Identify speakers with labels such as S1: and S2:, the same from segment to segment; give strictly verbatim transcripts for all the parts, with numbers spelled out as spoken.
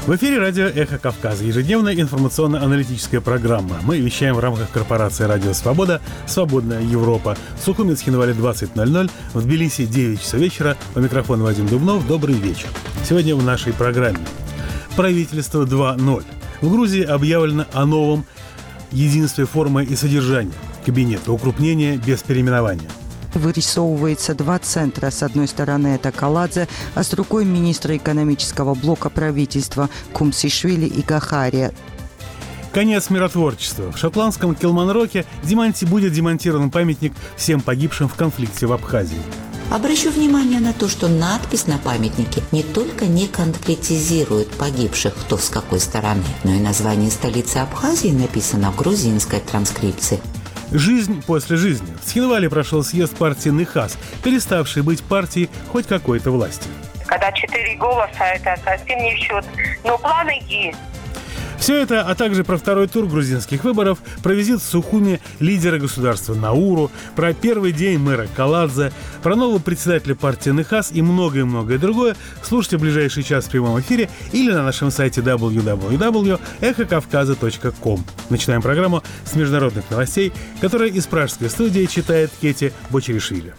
S1: В эфире радио «Эхо Кавказа», ежедневная информационно-аналитическая программа. Мы вещаем в рамках корпорации «Радио Свобода», «Свободная Европа». В Сухуми, Цхинвале двадцать ноль ноль, в Тбилиси девять часов вечера. У микрофона Вадим Дубнов. Добрый вечер. Сегодня в нашей программе «Правительство два ноль». В Грузии объявлено о новом единстве формы и содержания. Кабинета укрупнения без переименования.
S2: Вырисовывается два центра. С одной стороны это Каладзе, а с другой министра экономического блока правительства Кумсишвили и Гахария.
S1: Конец миротворчества. В шотландском Килманроке демонти... будет демонтирован памятник всем погибшим в конфликте в Абхазии.
S3: Обращу внимание на то, что надпись на памятнике не только не конкретизирует погибших, кто с какой стороны, но и название столицы Абхазии написано в грузинской транскрипции.
S1: Жизнь после жизни. В Цхинвале прошел съезд партии Нехас, переставшей быть партией хоть какой-то власти.
S4: Когда четыре голоса, это совсем не в счет, но планы есть.
S1: Все это, а также про второй тур грузинских выборов, про визит в Сухуми лидера государства Науру, про первый день мэра Каладзе, про нового председателя партии Нехас и многое-многое другое слушайте в ближайший час в прямом эфире или на нашем сайте дабл ю дабл ю дабл ю точка эхо кавказа точка ком. Начинаем программу с международных новостей, которые из пражской студии читает Кети Бочеришвили.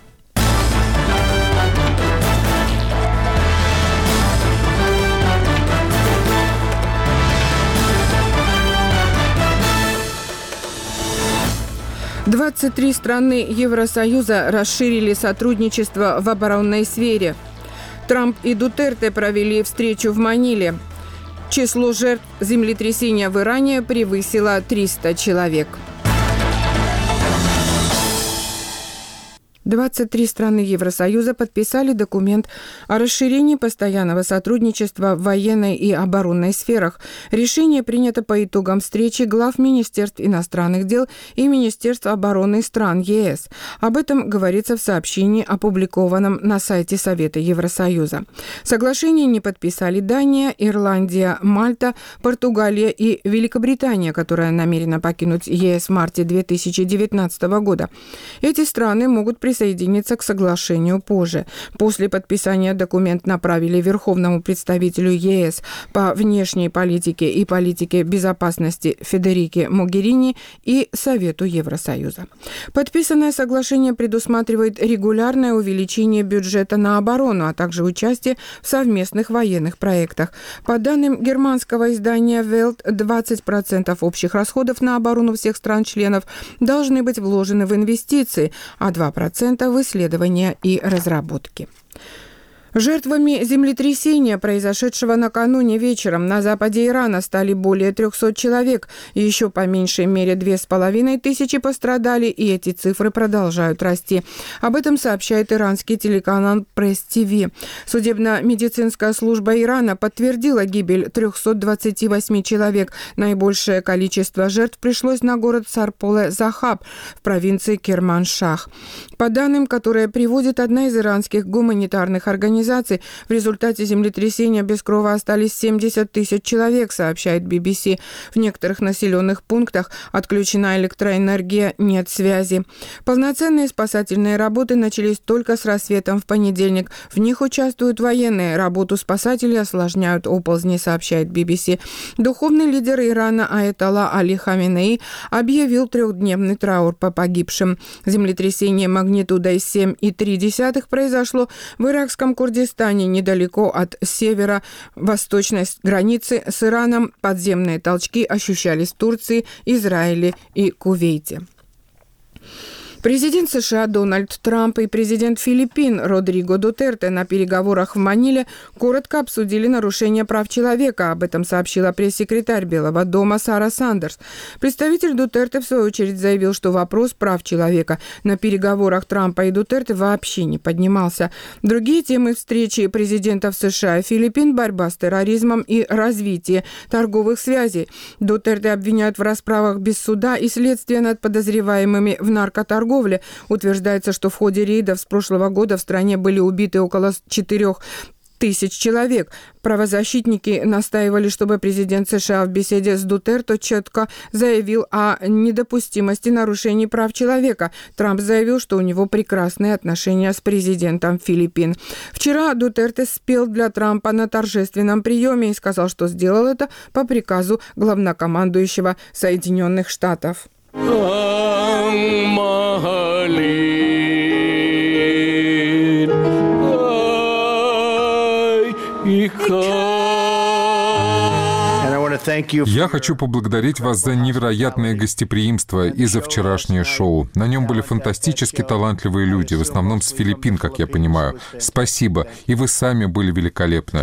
S5: двадцать три страны Евросоюза расширили сотрудничество в оборонной сфере. Трамп и Дутерте провели встречу в Маниле. Число жертв землетрясения в Иране превысило триста человек. двадцать три страны Евросоюза подписали документ о расширении постоянного сотрудничества в военной и оборонной сферах. Решение принято по итогам встречи глав Министерств иностранных дел и Министерств обороны стран ЕС. Об этом говорится в сообщении, опубликованном на сайте Совета Евросоюза. Соглашение не подписали Дания, Ирландия, Мальта, Португалия и Великобритания, которая намерена покинуть ЕС в марте две тысячи девятнадцатого года. Эти страны могут присоединиться присоединиться к соглашению позже. После подписания документ направили Верховному представителю ЕС по внешней политике и политике безопасности Федерике Могерини и Совету Евросоюза. Подписанное соглашение предусматривает регулярное увеличение бюджета на оборону, а также участие в совместных военных проектах. По данным германского издания Welt, двадцать процентов общих расходов на оборону всех стран-членов должны быть вложены в инвестиции, а два процента в исследования и разработки. Жертвами землетрясения, произошедшего накануне вечером на западе Ирана, стали более трехсот человек. Еще по меньшей мере две с половиной тысячи пострадали, и эти цифры продолжают расти. Об этом сообщает иранский телеканал Пресс-ТВ. Судебно-медицинская служба Ирана подтвердила гибель трехсот двадцати восьми человек. Наибольшее количество жертв пришлось на город Сарполе-Захаб в провинции Керманшах. По данным, которые приводит одна из иранских гуманитарных организаций, в результате землетрясения без крова остались семьдесят тысяч человек, сообщает би би си. В некоторых населенных пунктах отключена электроэнергия, нет связи. Полноценные спасательные работы начались только с рассветом в понедельник. В них участвуют военные. Работу спасателей осложняют оползни, сообщает би би си. Духовный лидер Ирана Аятолла Али Хаминеи объявил трехдневный траур по погибшим. Землетрясение магнитудой семь и три десятых произошло в иракском Курдистане, недалеко от северо-восточной границы с Ираном. Подземные толчки ощущались в Турции, Израиле и Кувейте. Президент США Дональд Трамп и президент Филиппин Родриго Дутерте на переговорах в Маниле коротко обсудили нарушения прав человека. Об этом сообщила пресс-секретарь Белого дома Сара Сандерс. Представитель Дутерте, в свою очередь, заявил, что вопрос прав человека на переговорах Трампа и Дутерте вообще не поднимался. Другие темы встречи президентов США и Филиппин – борьба с терроризмом и развитие торговых связей. Дутерте обвиняют в расправах без суда и следствия над подозреваемыми в наркоторговле. Утверждается, что в ходе рейдов с прошлого года в стране были убиты около четырех тысяч человек. Правозащитники настаивали, чтобы президент США в беседе с Дутерто четко заявил о недопустимости нарушений прав человека. Трамп заявил, что у него прекрасные отношения с президентом Филиппин. Вчера Дутерто спел для Трампа на торжественном приеме и сказал, что сделал это по приказу главнокомандующего Соединенных Штатов.
S6: Я хочу поблагодарить вас за невероятное гостеприимство и за вчерашнее шоу. На нем были фантастически талантливые люди, в основном с Филиппин, как я понимаю. Спасибо, и вы сами были великолепны.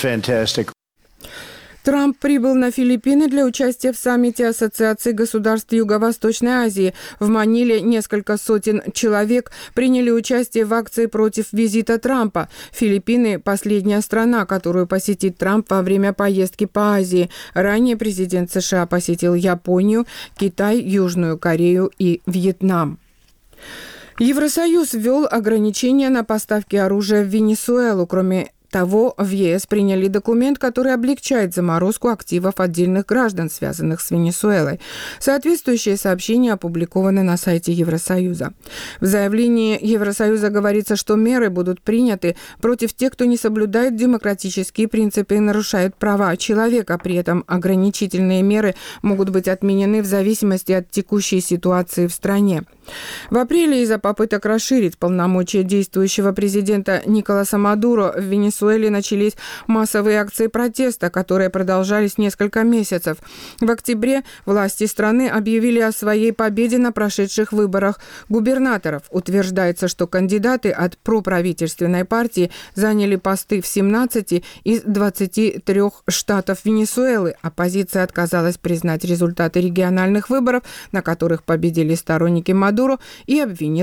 S5: Трамп прибыл на Филиппины для участия в саммите Ассоциации государств Юго-Восточной Азии. В Маниле несколько сотен человек приняли участие в акции против визита Трампа. Филиппины – последняя страна, которую посетит Трамп во время поездки по Азии. Ранее президент США посетил Японию, Китай, Южную Корею и Вьетнам. Евросоюз ввел ограничения на поставки оружия в Венесуэлу. Кроме того, в ЕС приняли документ, который облегчает заморозку активов отдельных граждан, связанных с Венесуэлой. Соответствующие сообщения опубликованы на сайте Евросоюза. В заявлении Евросоюза говорится, что меры будут приняты против тех, кто не соблюдает демократические принципы и нарушает права человека. При этом ограничительные меры могут быть отменены в зависимости от текущей ситуации в стране. В апреле из-за попыток расширить полномочия действующего президента Николаса Мадуро в Венесуэле начались массовые акции протеста, которые продолжались несколько месяцев. В октябре власти страны объявили о своей победе на прошедших выборах губернаторов. Утверждается, что кандидаты от проправительственной партии заняли посты в семнадцати из двадцати трёх штатов Венесуэлы. Оппозиция отказалась признать результаты региональных выборов, на которых победили сторонники Мадуро, и обвинила